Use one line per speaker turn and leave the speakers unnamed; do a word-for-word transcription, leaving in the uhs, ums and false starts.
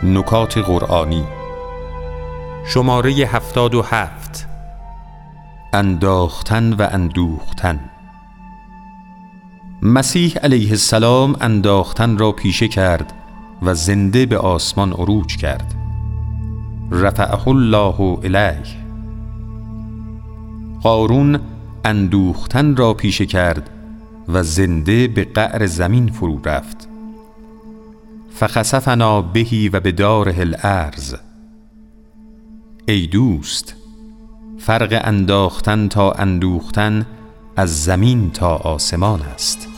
نکات قرآنی. شماره هفتاد و هفت. انداختن و اندوختن. مسیح علیه السلام انداختن را پیشه کرد و زنده به آسمان عروج کرد. رفعه الله الیه. قارون اندوختن را پیشه کرد و زنده به قعر زمین فرو رفت. فخسفنا بهی و بداره الارض. ای دوست، فرق انداختن تا اندوختن از زمین تا آسمان است.